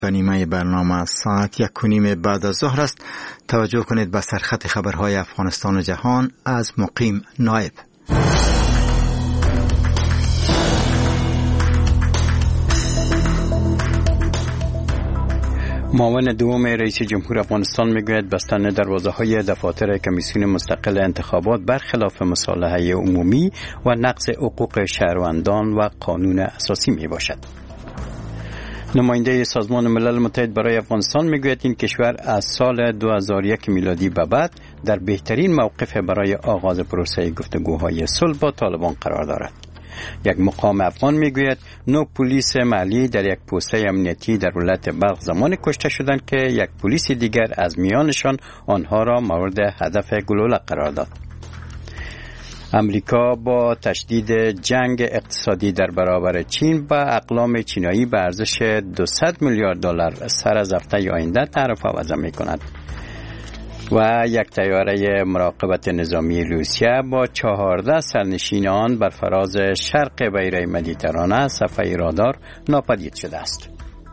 به نیمه برنامه ساعت 1:30 بعد از ظهر است. توجه کنید به سرخط خبرهای افغانستان و جهان از مقیم نایب. معاون دوم رئیس جمهور افغانستان میگوید بستن دروازه‌های دفاتر کمیسیون مستقل انتخابات برخلاف مصالحه عمومی و نقض حقوق شهروندان و قانون اساسی می باشد. نماینده سازمان ملل متحد برای افغانستان میگوید این کشور از سال 2001 میلادی به بعد در بهترین موقف برای آغاز پروسه گفتگوهای صلح با طالبان قرار دارد. یک مقام افغان میگوید 9 پلیس محلی در یک پوسته امنیتی در ولایت بلخ زمان کشته شدند که یک پلیس دیگر از میانشان آنها را مورد هدف گلوله قرار داد. امریکا با تشدید جنگ اقتصادی در برابر چین با اقلام چینایی به ارزش 200 میلیارد دلار سر از هفته آینده تعرفه وضع می‌کند. و یک طیاره مراقبت نظامی روسیه با 14 سرنشین آن بر فراز شرق بحیره مدیترانه صفحه رادار ناپدید شده است.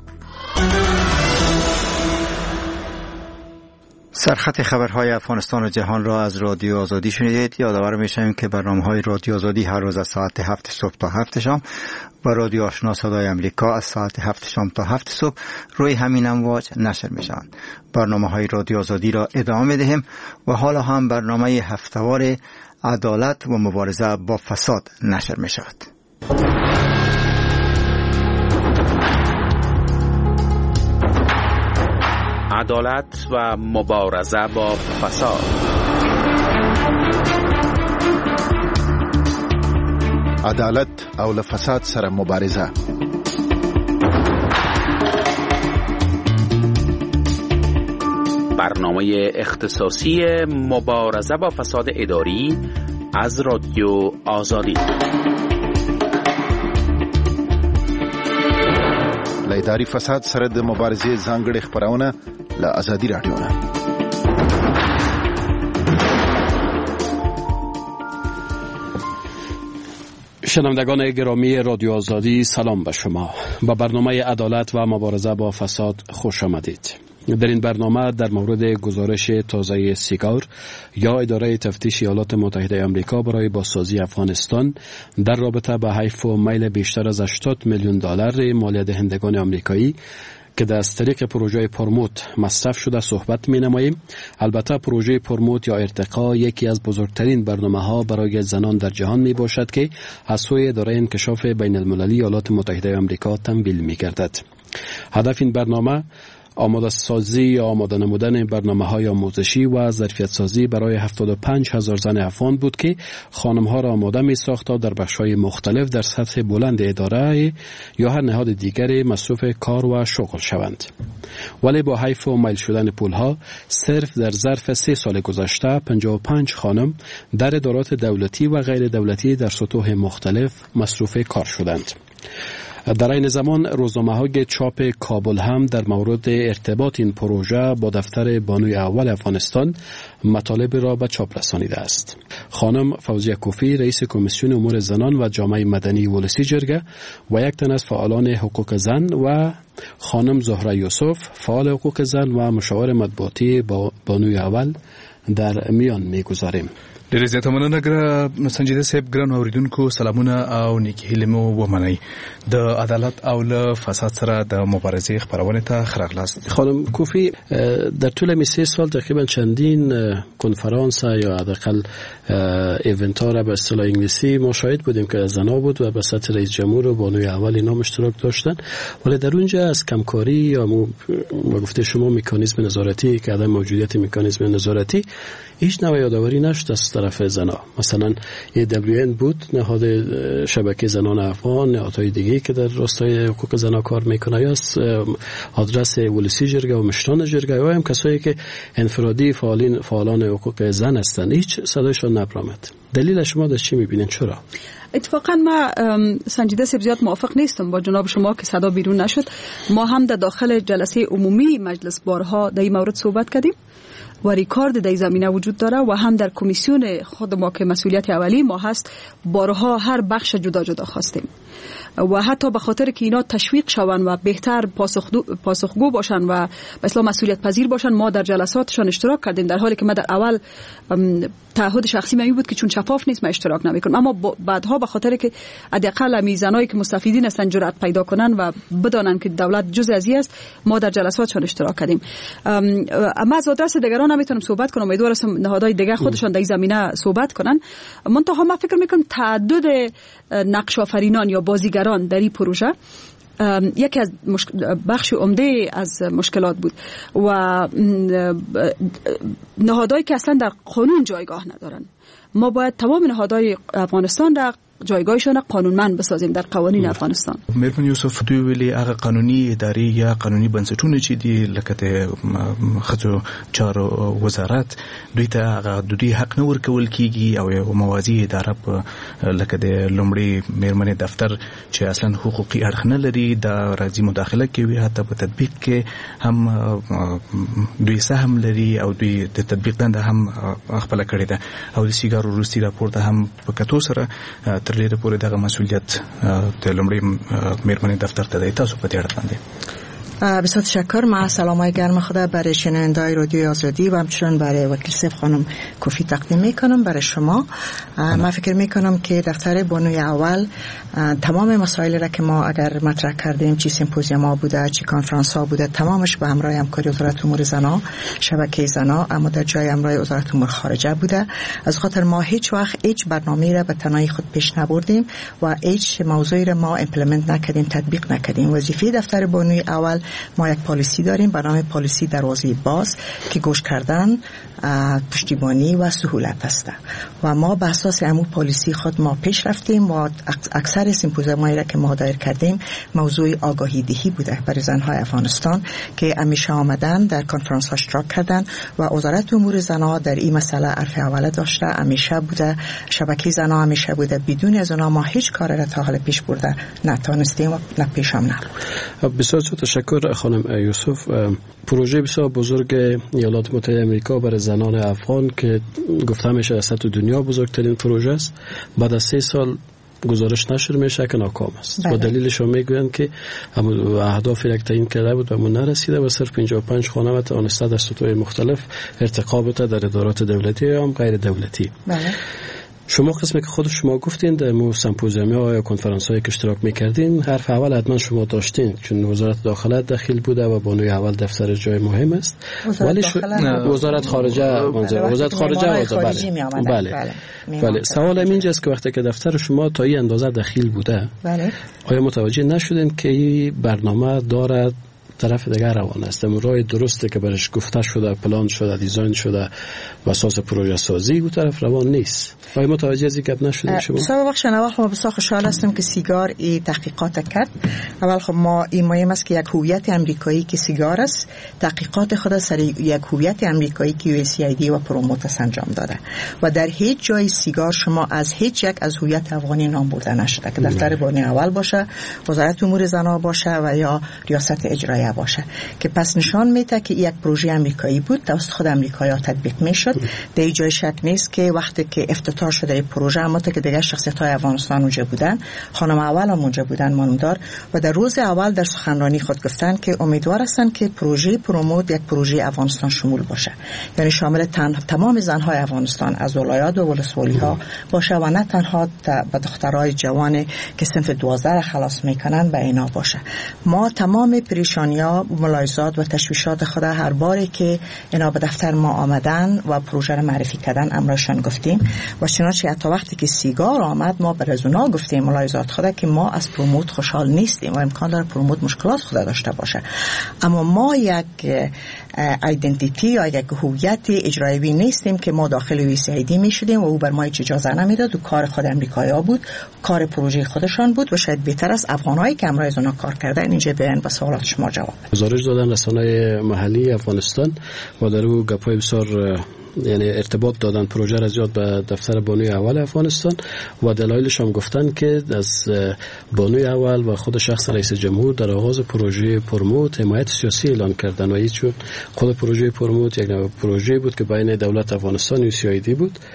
سرخط خبرهای افغانستان و جهان را از رادیو آزادی شنیدید. یادآور می‌شویم که برنامه‌های رادیو آزادی هر روز از ساعت 7 صبح تا 7 شام و رادیو آشنا صدای امریکا از ساعت 7 شام تا 7 صبح روی همین امواج نشر می‌شوند. برنامه‌های رادیو آزادی را ادامه می‌دهیم و حالا هم برنامه هفته‌وار عدالت و مبارزه با فساد نشر می‌شود. عدالت و مبارزه با فساد. عدالت او له فساد سره مبارزه. برنامه اختصاصی مبارزه با فساد اداری از رادیو آزادی. له اداري فساد سره د مبارزې ځانګړي خبرونه له آزادي رادیو نه. شنوندگان گرامی رادیو آزادی، سلام به شما. با برنامه عدالت و مبارزه با فساد خوش آمدید. در این برنامه در مورد گزارش تازه سیگار یا اداره تفتیش ایالات متحده آمریکا برای بازسازی افغانستان در رابطه به حیف و میل بیشتر از 80 میلیون دلار مالیه دهندگان آمریکایی که از طریق پروژه پرموت مصرف شده صحبت می نماییم. البته پروژه پرموت یا ارتقا یکی از بزرگترین برنامه ها برای زنان در جهان می باشد که از سوی اداره انکشاف بین المللی ایالات متحده آمریکا تمویل می گردد. هدف این برنامه آماده سازی یا آماده نمودن برنامه‌های آموزشی و ظرفیت سازی برای 75,000 زن افغان بود که خانم‌ها را آماده می‌ساخت تا در بخش‌های مختلف در سطح بلند اداره یا هر نهاد دیگری مصروف کار و شغل شوند. ولی با حیف و میل شدن پول‌ها صرف در ظرف 3 سال گذشته 55 خانم در ادارات دولتی و غیر دولتی در سطوح مختلف مصروف کار شدند. در این زمان روزنامه‌های چاپ کابل هم در مورد ارتباط این پروژه با دفتر بانوی اول افغانستان مطالب را به چاپ رسانیده است. خانم فوزیه کوفی رئیس کمیسیون امور زنان و جامعه مدنی ولسی جرگه و یک تن از فعالان حقوق زن و خانم زهره یوسف فعال حقوق زن و مشاور مطبوعاتی بانوی اول در میان می‌گذاریم. ډېر زیات مننه سنجیده صاحب. ګران اوریدونکو سلامونه او نیکی هیلې مو ومنئ. د عدالت او له فساد سره د مبارزې خپرونې ته ښه راغلاست. خانم کوفی، در طول همین 3 سال تقریبا چندین کنفرانس یا حداقل ایونت ها را به اصطلاح انگلیسی ما شاهد بودیم که زنا بود و به سطح رئیس جمهور و بانوی اول اینا اشتراک داشتن، ولی در اونجا از کمکاری یا ما گفته شما مکانیزم نظارتی که عدم موجودیت مکانیزم نظارتی هیچ نوع یادآوری نشد از طرف زنا. مثلا AWN بود، نهاد شبکه زنان افغان، نهادهای دیگه که در راستای حقوق زنا کار میکنه، یا از آدرس ولسی جرگه و مشتان جرگه و هم کسایی که انفرادی فعالان حقوق زن هستند، هیچ صدایشان نبرآمد. دلیل شما در چی میبینین؟ چرا؟ اتفاقا ما سنجیده صاحب زیاد موافق نیستم با جناب شما که صدا بیرون نشد. ما هم در داخل جلسه عمومی مجلس بارها در این مورد صحبت کردیم و ریکارد در زمینه وجود داره و هم در کمیسیون خود ما که مسئولیت اولی ما هست بارها هر بخش جدا جدا خواستیم و حتی به خاطر که اینا تشویق شوند و بهتر پاسخگو باشن و به اصطلاح مسئولیت پذیر باشن، ما در جلساتشان اشتراک کردیم، در حالی که ما در اول تعهد شخصی من بود که چون شفاف نیست ما اشتراک نمیکنم، اما بعدها به خاطر که حداقل میزانایی که مستفیدین هستن جرأت پیدا کنن و بدانن که دولت جزء از است، ما در جلساتشان اشتراک کردیم. اما از آدرس دیگران نمیتونم صحبت کنم، امیدوارم نهادهای دیگه خودشان در این زمینه صحبت کنن. منتها من فکر میکنم تعدد نقش آفرینان یا بازیگران در این پروژه یکی از بخش عمده از مشکلات بود و نهادهایی که اصلا در قانون جایگاه ندارن. ما باید تمام نهادهای افغانستان را جایگاهشان قانونمند بسازیم در قوانین افغانستان. مهربان یوسف، دوی ویلي هغه قانوني ادارې یا قانوني بنسټونه چې دي لکه د ښځو چارو وزارت، دوی ته هغه د دوی حق نه ورکول کیږي او یو موازی اداره په لکه د لومړي مېرمنې دفتر چې اصلا حقوقي اړخ نه لري دا راځي مداخله کوي، حتی په تطبیق کې هم دوی سهم لري او دوی د تطبیق دنده هم خپل کړی ده او د سیګارو روسي راپور ته هم په کتو سره تر ډیره پورې دغه مسئولیت د لومړي مېرمنې دفتر ته دی. تاسو په دې اړه باندې بسیار تشکر. من سلامای گرم خدا برای شنونده‌های رادیو آزادی و همچنین برای وکیل صاحب خانم کوفی تقدیم میکنم برای شما. من فکر میکنم که دفتر بانوی اول تمام مسائلی را که ما اگر مطرح کردیم، چی سمپوزیوم ها بوده، چی کنفرانس ها بوده، تمامش به همراه همکاری وزارت امور زنان، شبکه زنان، اما در جای همراه وزارت امور خارجه بوده. از خاطر ما هیچ وقت هیچ برنامه‌ای را به تنهایی خود پیش نبردیم و هیچ موضوعی را ما ایمپلمنت نکردیم، تطبیق نکردیم. وظیفه دفتر بانوی اول ما یک پالیسی داریم به نام پالیسی دروازه باز که گوش کردن، پشتیبانی و سهولت است و ما به اساس همون پالیسی خود ما پیش رفتیم و اکثر سمپوزیومایی را که ما دایر کردیم موضوع آگاهی دهی بوده برای زنهای افغانستان که همیشه آمدن در کنفرانس ها اشتراک کردن و وزارت امور زنان در این مسئله حرف اول داشته، همیشه بوده، شبکه زنان همیشه بوده. بدون از اونها ما هیچ کاری را تا حال پیش برده نتونستیم و نه پیش هم نبود. بسیار تشکر خانم یوسف. پروژه بسیار بزرگ ایالات متحده آمریکا برای زنان افغان که گفته میشه در سطح دنیا بزرگترین پروژه است، بعد از 3 سال گزارش نشر میشه که ناکام است. و دلیلش هم میگویند که اهدافی که تعیین کرده بود به اون نرسیده و صرف 55 خانه و توانسته در سطوح مختلف ارتقا بده در ادارات دولتی یا هم غیر دولتی. بله. شما قسمی که خود شما گفتین در مو سمپوزیوم‌ها یا کنفرانس‌هایی که اشتراک می‌کردین، حرف اول حتما شما داشتین چون وزارت داخله داخل بوده و بانوی اول دفتر جای مهم است. ولی وزارت خارجه وزارت خارجه بله. سوال اینجاست که وقتی که دفتر شما تا این اندازه داخل بوده، بله، آیا متوجه نشدین که این برنامه دارد طرف دیگر روان است؟ راه درسته که برش گفته شده، پلان شده، دیزاین شده و اساس پروژه سازی او طرف روان نیست. آیا متوجه از این گپ نشدید شما؟ سبب بخشن اول خب بسیار خوشحال هستم که سیگار این تحقیقات کرد. اول خب ما این مهم است که یک هویت امریکایی که سیگار است تحقیقات خود سر یک هویت امریکایی که USAID و پروموت انجام داده و در هیچ جای سیگار شما از هیچ یک از هویت افغانی نام برده نشده که دفتر بانوی اول باشه، وزارت امور زنان باشه و یا ریاست اجرایی باشه، که پس نشان میده که یک پروژه امریکایی بود، توسط خود امریکایی‌ها تطبیق میشد. در جای شک نیست که وقتی که افتتاح شده این پروژه، اما که دیگه شخصیت‌های افغانستان اونجا بودن، خانم اول هم اونجا بودن مانوندار و در روز اول در سخنرانی خود گفتن که امیدوار هستند که پروژه پروموت یک پروژه افغانستان شمول باشه، یعنی شامل تمام زن‌های افغانستان از ولایات و ولسوالی‌ها باشه و نه تنها به دخترای جوان که صنف 12 را خلاص میکنن به اینا باشه. ما تمام پریشانی‌ها، ملاحظات و تشویشات خود هر باری که اینا به دفتر ما آمدن و پروژه را معرفی کردن امرشان گفتیم و چنانچه حتی وقتی که سیگار آمد ما بر از اونا گفتیم ملاحظات خود که ما از پروموت خوشحال نیستیم و امکان داره پروموت مشکلات خود داشته باشه، اما ما یک ایدنتیتی یا یک هویت اجرایی نیستیم که ما داخل USAID میشدیم و او بر ما هیچ اجازه نمیداد و کار خود امریکایی‌ها بود، کار پروژه خودشان بود و شاید بهتر است افغانایی که امروز اونا کار کردن اینجا بیان و سوالات شما جواب گزارش دادن رسانه‌های محلی افغانستان و در او گپ‌های بسیار یعنی ارتباط دادن پروژه را زیاد به دفتر بانوی اول افغانستان و دلایلش هم گفتن که از بانوی اول و خود شخص رئیس جمهور در آغاز پروژه پروموت حمایت سیاسی اعلان کردن و هیچ خود پروژه پروموت یک نوع پروژه بود که بین دولت افغانستان و USAID بود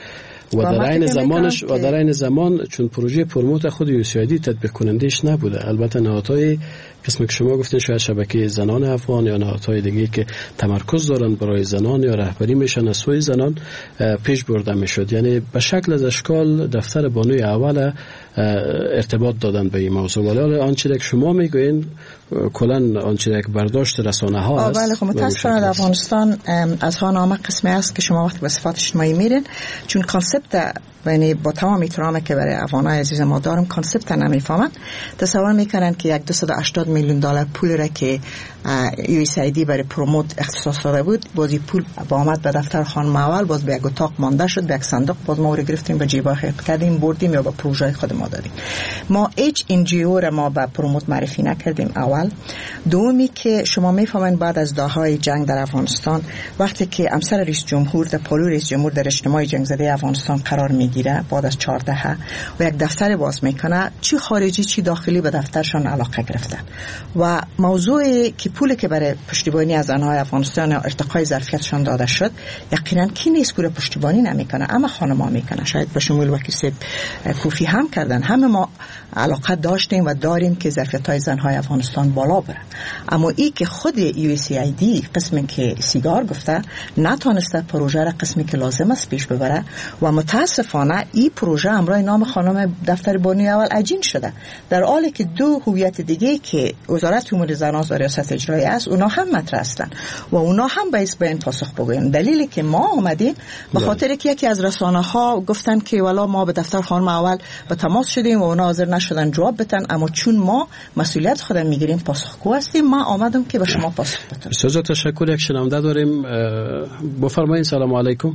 و در عین زمان چون پروژه پروموت خود USAID تطبیق کنندش نبوده. البته نهادهای قسمی که شما گفتین شاید شبکه زنان افغان یا نهادهای دیگه که تمرکز دارن برای زنان یا رهبری میشن از سوی زنان پیش برده میشد. یعنی به شکل از اشکال دفتر بانوی اول ارتباط دادن به این موضوع. ولی آنچه که شما میگوین کلا آنچه که برداشت رسانه ها است. بله، خب متاسفانه در افغانستان از ها نامه قسمی است که شما وقتی به صفات اجتماعی میرین، چون کانسپت یعنی با تمام احترامی که برای افغانای عزیز ما دارم کانسپت نمیفهمن. تصور میکنن که 280 میلیون دلار پول را که USAID برای پروموت اختصاص داده بود، بازی پول با آمد به دفتر خانم اول، باز به یک اتاق مانده شد، به یک صندوق، باز ما رو گرفتیم به جیبا خیق کردیم بردیم یا به پروژه خود ما دادیم. ما هیچ NGO را ما به پروموت معرفی نکردیم. اول دومی که شما میفهمین بعد از دههای جنگ در افغانستان وقتی که امثال رئیس جمهور در پالو رئیس جمهور در اجتماع جنگ زده افغانستان قرار میگیره بعد از 14 و یک دفتر باز میکنه، چی خارجی چی داخلی به دفترشان علاقه گرفتن و موضوعی که پولی که برای پشتیبانی از زنهای افغانستان ارتقای ظرفیتشان داده شد یقینا کی نیست که پشتیبانی نمیکنه، اما خانم‌ها میکنه. شاید به شمول وکیل صاحب کوفی هم کردن. همه ما علاقه داشتیم و داریم که ظرفیت‌های زنهای افغانستان بالا بره، اما ای که خود USAID قسمی که سیگار گفته نتونسته پروژه را قسمی که لازم است پیش ببره و متاسفانه این پروژه امروز نام خانم دفتر بانوی اول عجین شده، در حالی که دو هویت دیگه که وزارت امور زنان و ریاست اجرایی است اونا هم مطرح هستن و اونا هم باید به این پاسخ بگوین. دلیلی که ما آمدیم به خاطر که یکی از رسانه‌ها گفتن که والا ما به دفتر خانم اول به تماس شدیم و اونا حاضر نشدن جواب بدن، اما چون ما مسئولیت خودمون میگیریم پاسخگو هستیم، ما آمدم که به شما پاسخ بدم. بسیار تشکر. یک شنونده داریم، بفرمایید. سلام علیکم.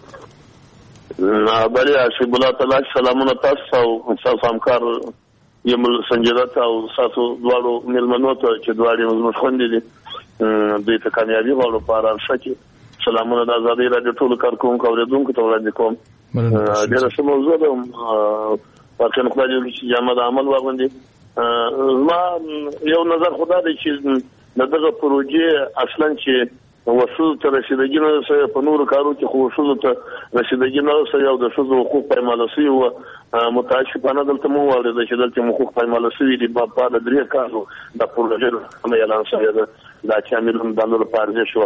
بله شیخ بولا تعالی سلامونه تاسو او تاسو همکار یم سنجدت او تاسو دوالو ملمنو ته چې دوالي موږ خوندې دي دوی ته کامیابی غواړو په ارشا کې. سلامونه د آزادۍ رادیو ټول کارکونکو اوریدونکو ته وړاندې کوم. ډیره ښه موضوع ده، واقعا خدای دې چې جامه د عمل واغوندي. ما یو نظر خدا دی چې دغه پروژې اصلا چې وصول ته رسیدګي نه سره په نورو کارو کې خو وصول ته رسیدګي نه سره یو د شذ حقوق پایمال شوی او متاسفانه دلته مو ورته چې دلته حقوق پایمال شوی دي په درې کارو د پروژې هم اعلان شوی دی دا چې امیرون دالر پارځه شو.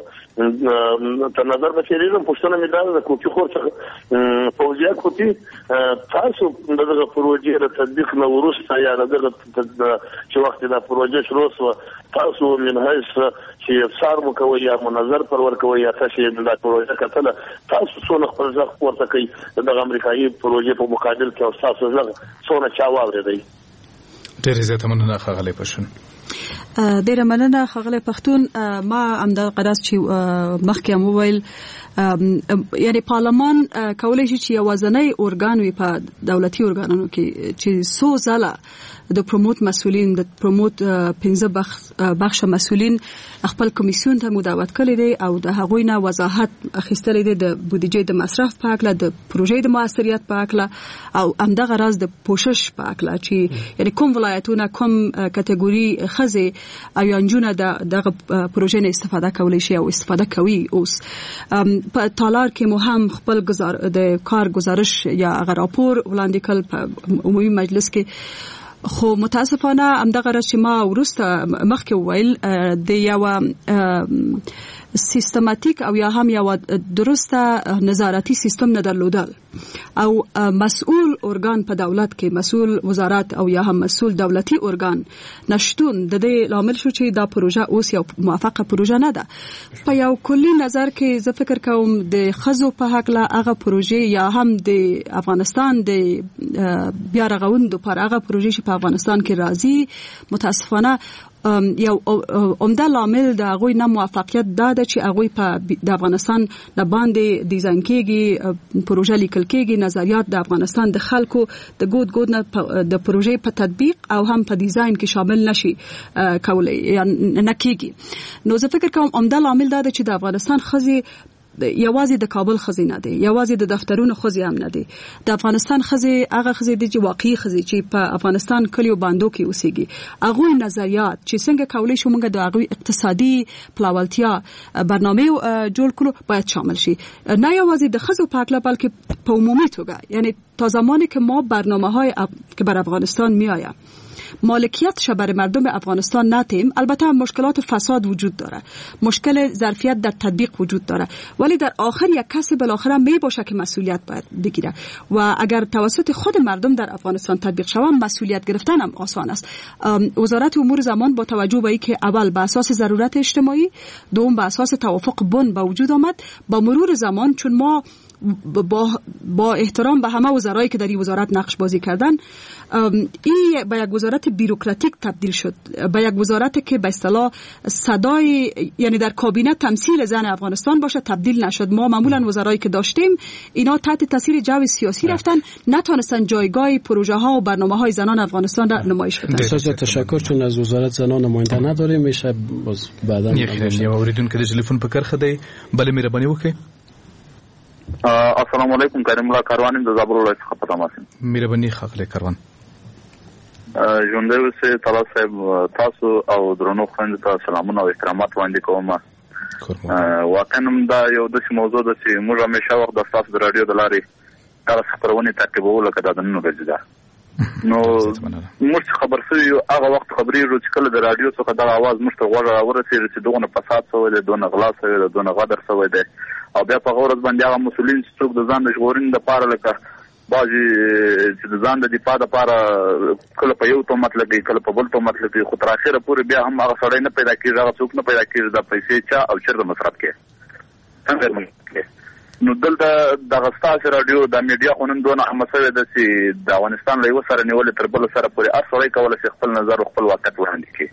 تر نظر به چیرې پښتنه مدار د کوچو خورڅ فوجیا کوتي تاسو دغه پروژې د تطبیق نه ورسته یا دغه چې وخت د پروژې شروع شو تاسو من هیڅ چې سار مو کوي یا منظر پرور کوي یا تاسو د پروژې کتل تاسو څونه خپل ځخ ورته کوي د امریکایي پروژې په مقابل کې او تاسو ځخ څونه چاواوري دی. ډېر زیات مننه ښاغلی پښتون. ډیره مننه ښاغلی پښتون. ما همدا قرض چې مخکې مو ویل یعنی پارلمان کولای شي چې یوازنی ارګان وي په دولتي ارګانونو کې چې سو زله د پروموت مسولین د پروموت 15 بخش مسولین خپل کمیسیون ته مداوت کړی دی او د هغوی نه وضاحت اخیستل دي د بودیجې د مصرف په اړه، د پروژې د موثریت په اړه او همدغه راز د پوشش په اړه چې یعنی کوم ولایتونه کوم کټګوري خزه او انجونه دغه پروژې نه استفاده کولای شي او استفاده کوي. اوس په تالار کې مو هم خپل د کار گزارش یا هغه راپور وړاندې کړ په عمومي مجلس کې، خو متاسفانه همدغه راز چې ما ورسته مخکې ویل د یو سیستماتیک او یا هم یو درسته نظارتي سیستم نه درلودل او مسؤل ارګان په دولت کې مسؤل وزارت او یا هم مسؤل دولتي ارګان نشټون د دې لامل شو چې دا پروژه اوس یو موافقه پروژه نه ده. په یو کلی نظر کې زه فکر کوم د خزو په حق لا هغه پروژه یا هم د افغانستان د بیا رغوندو پر هغه پروژه چې په افغانستان کې راځي متاسفانه یو عمده لامل د هغوی نه موافقت ده چې هغوی په د افغانستان نه باندې ډیزاین کېږي، پروژه لیکل کېږي، نظریات د افغانستان د خلکو د ګود نه د پروژې په تطبیق او هم په ډیزاین کې شامل نشي کولای یا نه کېږي. نو زه فکر کوم عمده لامل ده چې د افغانستان خزي یوازې د کابل خزي نه دی، یوازې د دفترونو خزي هم نه دی، د افغانستان خزي هغه خزي دي چې واقعي خزي چې په افغانستان کلیو باندو کې اوسېږي، هغه نظریات چې څنګه کولای شو موږ د هغه اقتصادي پلاولتیا برنامه جوړ کړو باید شامل شي، نه یوازې د خزو په اړه بلکې په عمومي توګه. یعنی تا زمانی که ما برنامه‌های که بر افغانستان میآید مالکیت بر مردم افغانستان ندیم، البته مشکلات فساد وجود داره، مشکل ظرفیت در تطبیق وجود داره، ولی در آخر یک کسی بالاخره می باشه که مسئولیت باید بگیره و اگر توسط خود مردم در افغانستان تطبیق شود مسئولیت گرفتن هم آسان است. وزارت امور زمان با توجه به اینکه اول به اساس ضرورت اجتماعی، دوم به اساس توافق بن به وجود آمد، با مرور زمان چون ما با احترام به همه وزرایی که در این وزارت نقش بازی کردن، این به یک وزارت بیروکراتیک تبدیل شد، به یک وزارت که به اصطلاح صدای یعنی در کابینه تمثیل زن افغانستان باشه تبدیل نشد. ما معمولا وزرایی که داشتیم اینا تحت تاثیر جو سیاسی رفتن، نتونستن جایگاه پروژه ها و برنامه های زنان افغانستان را نمایش بدن. بسیار تشکر. چون از وزارت زنان نماینده نداریم میشه باز بعدا یه اوریدون که تلفن په کرخه دی. بله مهرباني وکړئ. السلام علیکم. کریم الله کاروان د زابل ولایت څخه پته ماسم. مهرباني خاله کاروان. ژوندۍ اوسئ. طلال صاحب تاسو او درنو خویندو ته سلامونه او احترامات وړاندې کوم. واقعا دا یو داسې موضوع ده چې موږ همیشه وخت د تاسو د رادیو د لارې هغه خبرونه تعقیبوو لکه دا د نن ورځې ده. نو موږ خبر شوي یو هغه وخت خبرېږو چې کله د رادیو څخه دغه اواز موږ ته غوږ راورسېږي چې دغونه فساد شوی دی، دونه غلا شوی دی، دونه غدر شوی دی، او بیا په هغه ورځ باندې هغه مسؤلین چې څوک د ځان د ژغورنې دپاره لکه بعضې چې د ځان د دفاع دپاره کله په یو تهمت لګوي کله په بل تهمت لګوي، خو تر اخره پورې بیا هم هغه سړی نه پیدا کېږي، هغه څوک نه پیدا کېږي دا پیسې چا او چېرته مصرف کړي څنګه مصرف. نو دلته دغه ستاسې راډیو دا میډیا خو نن دونه عامه شوې ده چې د افغانستان له یوه سره نیولې تر بله سره پورې هر سړی کولی شي خپل نظر او خپل واقعیت وړاندې کړي.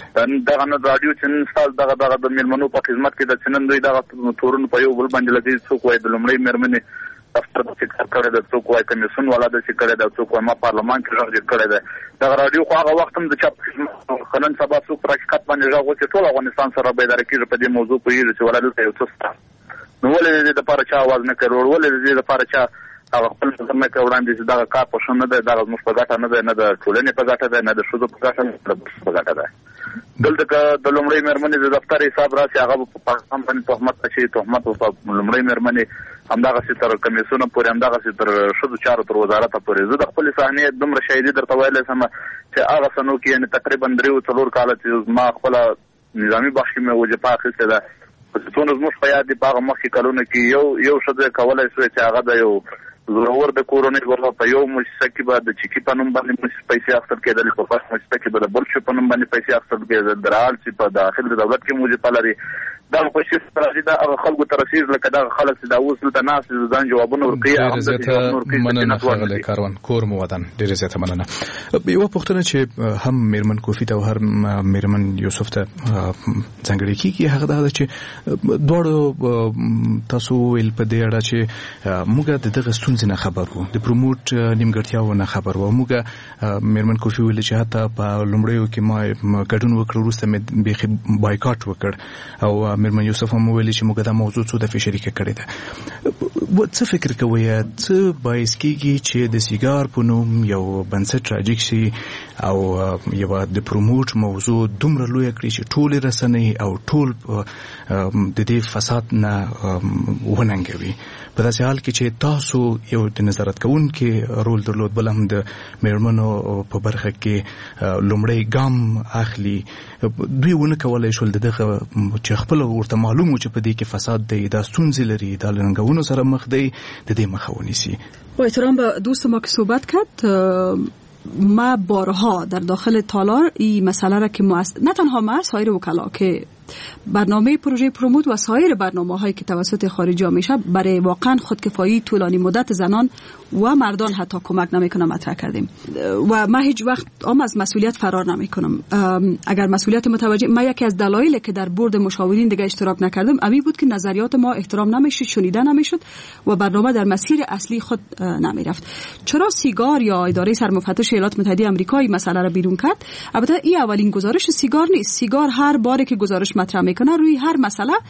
دغه نه راډیو چې نن ستاسو دغه د مېلمنو په خدمت کې ده چې نن دوی دغه تورونه په یو بل باندې لګوي، څوک وایي د لومړۍ مېرمنې دفتر داسې کار کړی ده، څوک وایي کمیسیون والا داسې کړی ده، څوک وایي ما پارلمان کې غږ کړی ده. دغه راډیو خو هغه وخت هم د چا په نن سبا څوک په حقیقت باندې غږ وکړي ټول افغانستان سره بیداره کېږي په دې موضوع پوهېږي چې ولا دلته یو څه شته. نو ولې د دې دپاره چا اواز نه کوي، ولې د دې دپاره چا هغه خپل نظر نه کوي وړاندې چې دغه کار په ښه نه دی، دغه زموږ په ګټه نه دی، نه د ټولنې په ګټه دی، نه د ښځو په ګټه، نه د بشر په ګټه دی. دلته که د لومړۍ مېرمنې د دفتر حساب راشي هغه به په پاکستان باندې تهمت شي، تهمت به په لومړۍ مېرمنې همدغسې تر کمیسیونه پورې، همدغسې تر ښځو چارو تر وزارته پورې. زه د خپلې صحنې دومره شاهدي درته ویلی شم چې هغه سنو کې یعنې تقریبا 3-4 کاله چې ما خپله نظامي بخش کې مې وظیفه اخیستې ده، څونه زموږ په یاد دي په هغه مخکې کلونو کې یو ښځه کولی شوې چې هغه د یو زورور د کورنۍ غړو په یو مؤسسه کې به د چیکي په نوم باندې پیسې اخیستل کېدلې، په بل مؤسسه کې به د بل شي په نوم باندې پیسې اخیستل کېدل، د رال چې په داخل د دولت کې وظیفه لري. دغه پیسې راځي د هغه خلکو ته رسېږي لکه دغه خلک چې دا اوس دلته ناست دي ځان جوابونه ورکوي. ډېره زیاته مننه ښاغلی کاروان. کور مو ودان. ډېره زیاته مننه. یوه پوښتنه چې هم میرمن کوفي ته او هر میرمن یوسف ته ځانګړې کېږي هغه دا ده چې دواړو تاسو ویل په دې اړه چې موږ د دغه ستونزې نه خبر وو، د پروموټ نیمګړتیاو نه خبر وو. موږ میرمن کوفي ویل چې حتی په لومړیو کې ما ګډون وکړ، وروسته مې بیخي بایکاټ وکړ، او میرمن یوسف هم ویل چې موږ دا موضوع څو دفعې شریکه کړې ده. څه فکر کوئ څه باعث کېږي چې د سیګار په نوم یو بنسټ راجګ شي او یوه د پروموټ موضوع دومره لویه کړي چې ټولې رسنۍ او ټول د دې فساد نه وننګوي، په داسې حال کې چې تاسو یو د نظارت کوونکي رول درلود، بل هم د میرمنو په برخه کې لومړی ګام اخلي، دوی ونه کولی شول دغه چې خپل ورته معلوم و چې په دې کې فساد دی، دا ستونزې لري، دا له ننګونو سره مخ دی، د دې مخه ونیسي. با احترام به دوست ما که صحبت کرد، ما بارها در داخل تالار این مسئله را که نه تنها ما، سایر وکلا که برنامه پروژه پروموت و سایر برنامه‌هایی که توسط خارجی ها میشه برای واقعا خودکفایی طولانی مدت زنان و مردان حتی کمک نمیکنه مطرح کردیم و من هیچ وقت از مسئولیت فرار نمیکنم. اگر مسئولیت متوجه، من یکی از دلایلی که در بورد مشاورین دیگه اشتراک نکردم امی بود که نظریات ما احترام نمیشد، شنیده نمیشد و برنامه در مسیر اصلی خود نمیرفت. چرا سیگار یا اداره سرمفتش ایالات متحده آمریکا این مسئله را بیرون کرد؟ البته این اولین گزارش سیگار نیست. سیگار هر باری که گزارش مطرح میکنه روی هر مسئله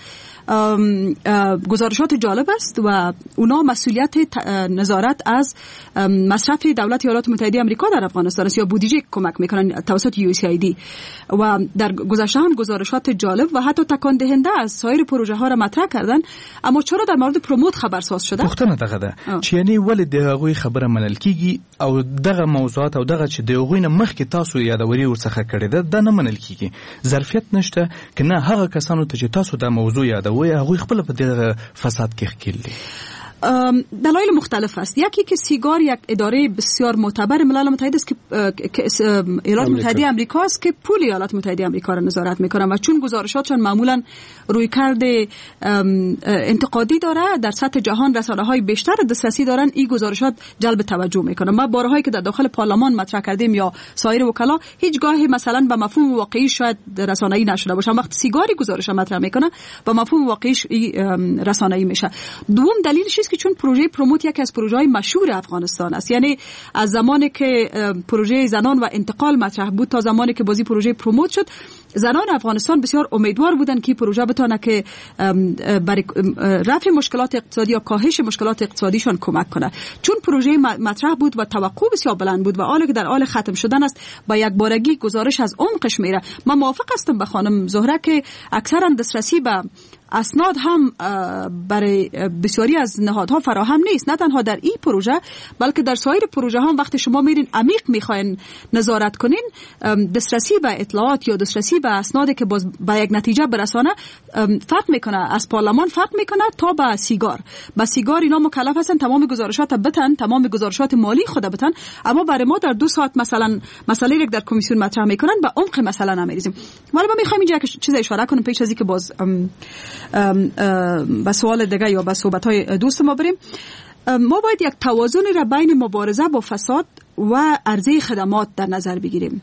گزارشات جالب است و اونا مسئولیت نظارت از مصرف دولت ایالات متحده آمریکا در افغانستان است یا بودجه کمک میکنن توسط USAID و در گذشته هم گزارشات جالب و حتی تکان دهنده از سایر پروژه ها را مطرح کردن. اما چرا در مورد پروموت خبرساز شده؟ پختنه دغه ده چې یعنی ول دغه خبره منل کیږي او دغه موضوعات او دغه چې دغه نه مخکې تاسو یادوري ورڅخه کړی ده نه منل کیږي. ظرفیت نشته کنه هغه کسانو ته چې تاسو د موضوع یادوي هغه خپل په دغه فساد کې ښکیل دي. دلایل مختلف است. یکی که سیگار یک اداره بسیار معتبر ملل متحد است که ایالات متحده آمریکا است که پول ایالات متحده آمریکا را نظارت میکنه و چون گزارشاتشان معمولا رویکرد انتقادی داره در سطح جهان رسانه‌های بیشتر دسترسی دارن این گزارشات جلب توجه میکنه. ما بارهایی که در داخل پارلمان مطرح کردیم یا سایر وکلا هیچگاه مثلا به مفهوم واقعی شاید رسانه‌ای نشده باشه، وقتی سیگاری گزارش مطرح میکنه به مفهوم واقعیش رسانه‌ای میشه. دوم دلیلش که چون پروژه پروموت یکی از پروژه‌های مشهور افغانستان است، یعنی از زمانی که پروژه زنان و انتقال مطرح بود تا زمانی که بازی پروژه پروموت شد زنان افغانستان بسیار امیدوار بودند که پروژه بتونه که برای رفع مشکلات اقتصادی یا کاهش مشکلات اقتصادیشان کمک کنه. چون پروژه مطرح بود و توقع بسیار بلند بود و حالا که در حال ختم شدن است با یک بارگی گزارش از عمقش میره. من موافق هستم با خانم زهره که اکثرا دسترسی به اسناد هم برای بسیاری از نهادها فراهم نیست، نه تنها در این پروژه بلکه در سایر پروژه ها وقتی شما میرین عمیق میخواین نظارت کنین دسترسی به اطلاعات یا دسترسی به اسنادی که باز به یک نتیجه برسانه فرق میکنه. از پارلمان فرق میکنه تا به سیگار. به سیگار اینا مکلف هستن تمام گزارشات بتن، تمام گزارشات مالی خود بتن، اما برای ما در 2 ساعت مثلا مسئله یک در کمیسیون مطرح میکنن به عمق مثلا نمیریزیم. ولی ما میخوایم اینجا که چیز اشاره کنم پیش از اینکه باز به سوال دیگه یا به صحبت‌های دوست ما بریم. ما باید یک توازن را بین مبارزه با فساد و عرضه خدمات در نظر بگیریم.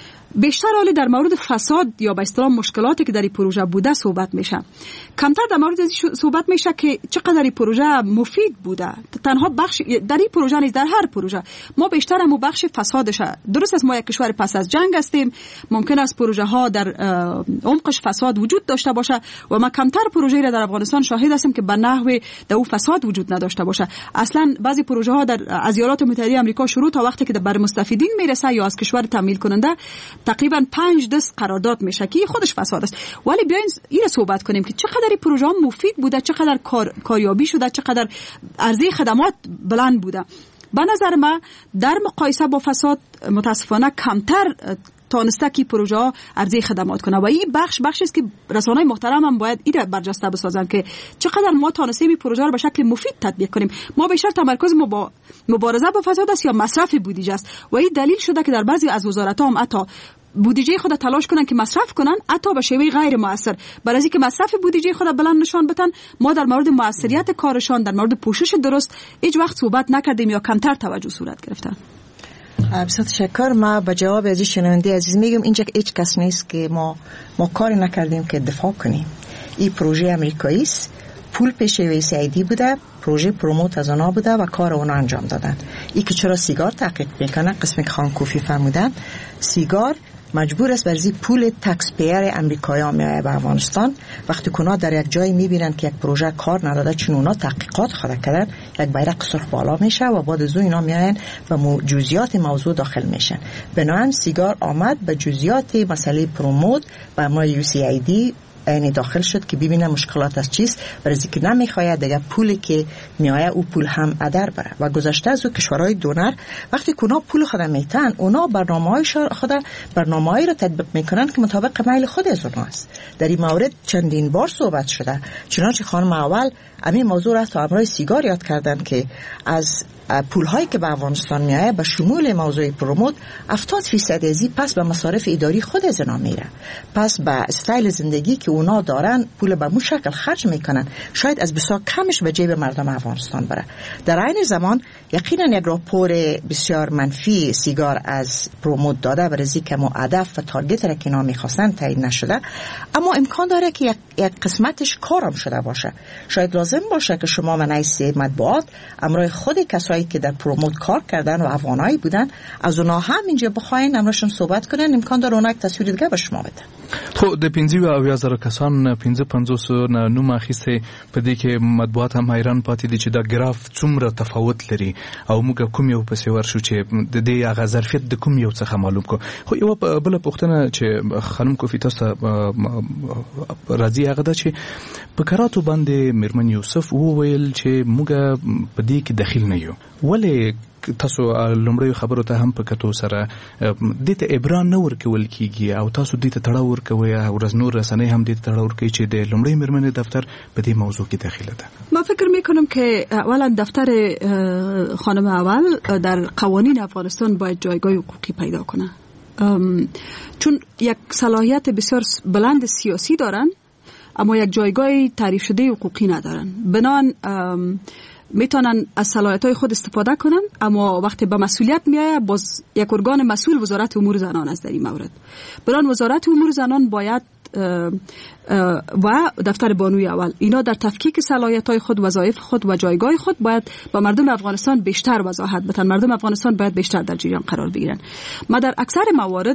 بیشتر حالی در مورد فساد یا به اصطلاح مشکلاتی که در این پروژه بوده صحبت میشه، کمتر در مورد صحبت میشه که چقدر این پروژه مفید بوده. تنها بخش در این پروژه نیست، در هر پروژه ما بیشتر همو بخش فسادشه. درست است ما یک کشور پس از جنگ هستیم، ممکن است پروژه ها در عمقش فساد وجود داشته باشه و ما کمتر پروژه‌ای را در افغانستان شاهد هستیم که به نحو در او فساد وجود نداشته باشه. اصلا بعضی پروژه ها از ایالات متحده آمریکا شروع تا وقتی که بر مستفیدین میرسه یا از کشور تامین کننده تقریبا 5 دست قرارداد میشه که خودش فساد است. ولی بیاین این صحبت کنیم که چقدر این پروژه ها مفید بوده، چقدر کاریابی شده، چقدر عرضه خدمات بلند بوده. به نظر من در مقایسه با فساد متاسفانه کمتر تانسته که پروژه ها عرضه خدمات کنه و این بخشی است که رسانه‌های محترم هم باید این برجسته بسازن که چقدر ما تانستیم این پروژه رو به شکل مفید تطبیق کنیم. ما بیشتر تمرکز مبارزه با فساد است یا مصرف بودجه است و این دلیل شده که در بعضی از وزارت‌ها هم حتی بودجه خود تلاش کنن که مصرف کنن حتی به شیوه غیر مؤثر، برای اینکه مصرف بودجه خود بلند نشان بدن. ما در مورد موثریت کارشان، در مورد پوشش درست هیچ وقت صحبت نکردیم یا کمتر توجه صورت گرفتن. بسیار تشکر. ما به جواب از شنونده عزیز میگم اینجا هیچ کس نیست که ما کاری نکردیم که دفاع کنیم. این پروژه امریکایی است، پول پیش USAID بوده، پروژه پروموت از آنها بوده و کار اونا انجام دادن. این که چرا سیگار تحقیق میکنه، قسمی که خانم کوفی فرمودن، سیگار مجبور است برزی پول تکس پیر امریکایی میایه به افغانستان. وقتی که اونا در یک جایی میبینن که یک پروژه کار نداده چون اونا تحقیقات خود کردن، یک بیرق سرخ بالا میشه و بعد از اون اینا میاین و جزئیات موضوع داخل میشن. بنابراین سیگار آمد به جزئیات مسئله پروموت و ما USAID یعنی داخل شد که ببینه مشکلات از چیست، برای اینکه نمیخواد دیگه پولی که میآید او پول هم ادر بره. و گذشته از کشورهای دونر وقتی که اونا پول خود میتن، اونا برنامه‌ای رو تطبیق میکنن که مطابق میل خود از اونها است. در این مورد چندین بار صحبت شده، چنانچه خانم اول همین موضوع را تا امروز سیگار یاد کردن که از پول‌هایی که به افغانستان میآید به شمول موضوع پروموت 70% ازی پس به مصارف اداری خود از اونا میره، پس به استایل زندگی که اونا دارن پول به مو شکل خرج میکنن، شاید از بسیار کمش به جیب مردم افغانستان بره. در عین زمان یقینا یک راپور بسیار منفی سیگار از پروموت داده، برای اینکه مو هدف و تارگت را که اینا میخواستن تعیین نشده، اما امکان داره که یک قسمتش کارم شده باشه. شاید لازم باشه که شما منعیس مطبوعات امروز خود کسایی که در پروموت کار کردن و افغانایی بودن از اونا هم اینجا بخواین امروزشون صحبت کنن، امکان داره اونا یک تصویر دیگه به شما بدن. خب د 15,000 کسان 550 نه نوم اخیسته په دې کې مطبوعات هم حیران پاتې دي چې دا ګراف څومره تفاوت لري او موږ کوم یو پسې ورشو چې د دې هغه ظرفیت د کوم یو څخه معلوم کو. خو یو بل پوښتنه چې خانم کوفی تاسو راځي هغه دا چې په کراتو باندې میرمن یوسف وویل چې موږ په دې کې داخل نه یو. ولې تاسو لومړی خبرو ته هم په کتو سره دې ته ابران نه ورکول کیږي او تاسو دې ته تړاو ورکوي او نور رسنۍ هم دې ته تړاو ورکوي چې د لومړی میرمن دفتر په دې موضوع کې داخله ده؟ ما فکر میکنم که اولا دفتر خانم اول در قوانین افغانستان باید جایگاه حقوقی پیدا کنه، چون یک صلاحیت بسیار بلند سیاسی دارن اما یک جایگاه تعریف شده حقوقی ندارن. بنان میتونن از صلاحیت‌های خود استفاده کنن اما وقتی به مسئولیت میایه باز یک ارگان مسئول وزارت امور زنان است در این مورد. بران وزارت امور زنان باید و دفتر بانوی اول اینا در تفکیک صلاحیت‌های خود، وظایف خود و جایگاه خود باید با مردم افغانستان بیشتر وضاحت بدن. مردم افغانستان باید بیشتر در جریان قرار بگیرن. ما در اکثر موارد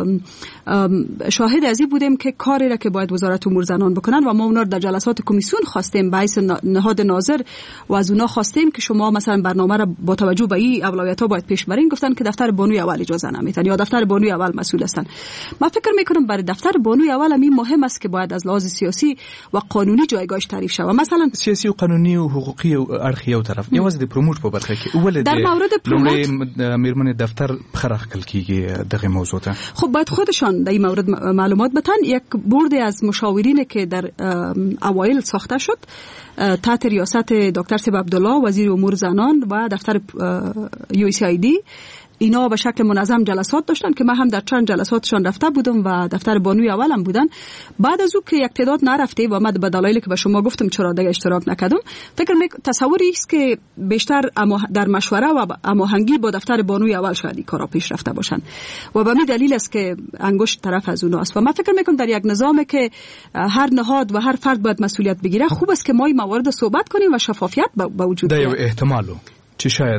شاهد از این بودیم که کاری را که باید وزارت امور زنان بکنن و ما اونا در جلسات کمیسیون خواستیم به حیث نهاد ناظر و از اونا خواستیم که شما مثلا برنامه را با توجه به این اولویت‌ها باید پیش برین، گفتن که دفتر بانوی اول اجازه نمیدن یا دفتر بانوی اول مسئول هستن. ما فکر میکنم برای دفتر بانوی اول این مهم است که باید از لحاظ سیاسی و قانونی جایگاهش تعریف شود. مثلا سیاسی و قانونی و حقوقی و ارخی یو طرف یوازې د پروموټ په برخه کې ولې در مورد پروموټ میرمن دفتر خرخ کل کیږي دغه موضوع ته خب باید خودشان در این مورد معلومات بدن. یک بورد از مشاورین که در اوایل ساخته شد تحت ریاست دکتر سیب عبدالله وزیر امور زنان و دفتر USAID اینا به شکل منظم جلسات داشتن که من هم در چند جلساتشان رفته بودم و دفتر بانوی اولم بودن. بعد از او که یک تعداد نرفته و من به دلایلی که به شما گفتم چرا دیگه اشتراک نکردم، تصوری است که بیشتر در مشوره و هماهنگی با دفتر بانوی اول شاید این کارا پیش رفته باشن و به همین دلیل است که انگشت طرف از اوناست. و من فکر میکنم در یک نظامی که هر نهاد و هر فرد باید مسئولیت بگیره خوب است که ما این موارد صحبت کنیم و شفافیت به وجود بیاد. ده احتمالو چه شاید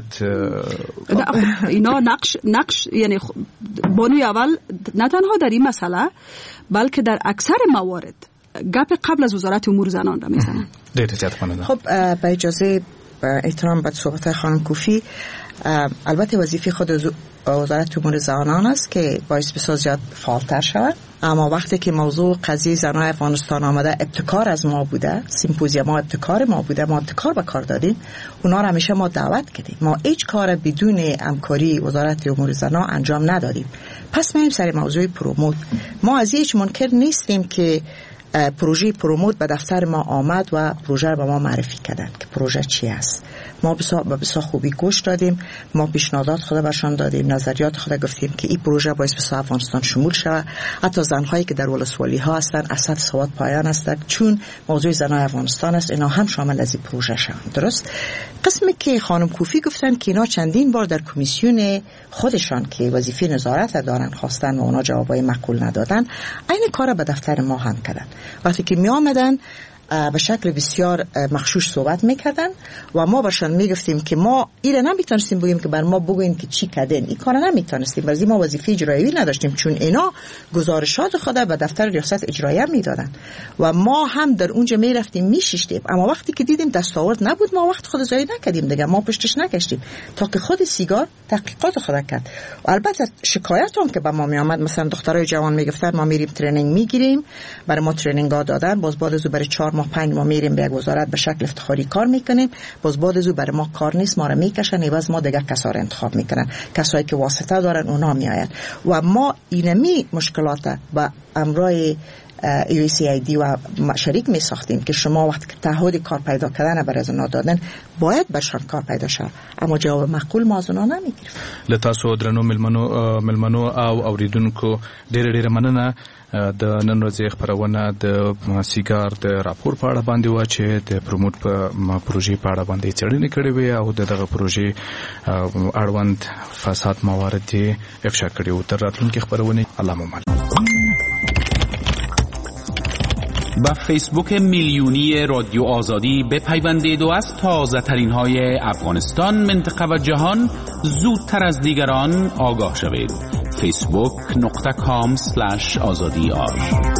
اینا نقش یعنی بانوی اول نه تنها در این مسئله بلکه در اکثر موارد گپ قبل از وزارت امور زنان را میزنن. خب با اجازه احترام به صحبت خانم کوفی، البته وظیفه خود وزارت امور زنان است که باعث بسیار زیاد فعالتر شود، اما وقتی که موضوع قضیه زنان افغانستان آمده ابتکار از ما بوده، سیمپوزیوم ما ابتکار ما بوده، ما ابتکار به کار دادیم، اونا را همیشه ما دعوت کردیم. ما هیچ کار بدون همکاری وزارت امور زنان انجام ندادیم. پس میایم سر موضوع پروموت. ما از هیچ منکر نیستیم که پروژه پروموت به دفتر ما آمد و پروژه را به ما معرفی کردن که پروژه چی است. ما بسیار خوبی گوش دادیم، ما پیشنهادات خود برشان دادیم، نظریات خود گفتیم که این پروژه باعث بشه افغانستان شمول شود. حتی زنهایی که در ولسوالی ها هستند اسد سواد پایان هستند، چون موضوع زنان افغانستان است، اینا هم شامل از این پروژه شوند. درست قسمی که خانم کوفی گفتن که اینا چندین بار در کمیسیون خودشان که وظیفه نظارت دارن خواستن و اونا جوابای معقول ندادن، این کارا به دفتر ما هم کردن. وقتی که می آمدن به شکل بسیار مخشوش صحبت میکردن و ما برشان میگفتیم که ما ایره نمیتونستیم بگیم که بر ما بگوین که چی کردین، این کارا نمیتونستیم، ولی ما وظیفه اجرایی نداشتیم، چون اینا گزارشات خود به دفتر ریاست اجرایی میدادن و ما هم در اونجا میرفتیم میشیشتیم. اما وقتی که دیدیم دستاورد نبود، ما وقت خود ضایع نکردیم دیگه، ما پشتش نگشتیم تا که خود سیگار تحقیقات خود کرد. و البته شکایت هم که به ما میآمد، مثلا دخترای جوان میگفتن ما میریم ترنینگ میگیریم، برای ما ترنینگ ها دادن، باز بعد از برای 4 ماه 5 ماه میریم به یک وزارت به شکل افتخاری کار میکنیم، باز بعد از برای ما کار نیست، ما را میکشن، عوض ما دیگه کسا را انتخاب میکنن، کسایی که واسطه دارن اونا میآیند و ما اینمی مشکلات با امرای USAID و شریک می ساختیم که شما وقتی که تعهد کار پیدا کردن برای از اونا دادن باید برشان کار پیدا شد، اما جواب معقول ما از اونا نمیگیریم. لتاسو درنو ملمنو او اوریدونکو ډېر مننه. د نن ورځې خبرونه د سیګار د راپور په اړه باندې و چې د پروموټ په پروژې په اړه باندې څېړنې کړې وې او دغه پروژې اړوند فساد موارد افشا کړي او تر راتلونکي خبرونه الله مو با فیسبوک میلیونی رادیو آزادی بپیوندید و از تازه ترین های افغانستان، منطقه و جهان زودتر از دیگران آگاه شوید. facebook.com/azadi